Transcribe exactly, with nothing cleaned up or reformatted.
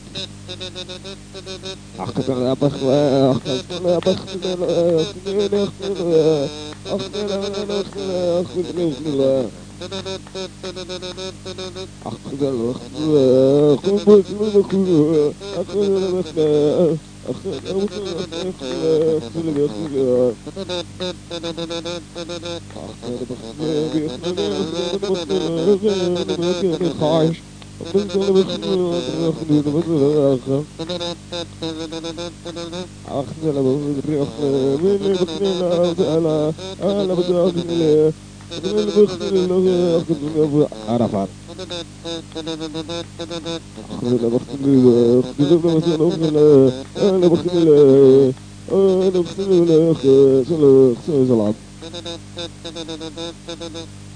أخذ لا بخلا أخذ لا بخلا أخذ لا بخلا أخذ لا بخلا أخذ لا بخلا أخذ لا بخلا أخذ لا بخلا أخذ لا بخلا أخذ لا بخلا أخذ لا بخلا خايش أخذ عرفت أنا بغسل الله أنا بغسل الله أنا بغسل الله أنا بغسل الله أنا بغسل الله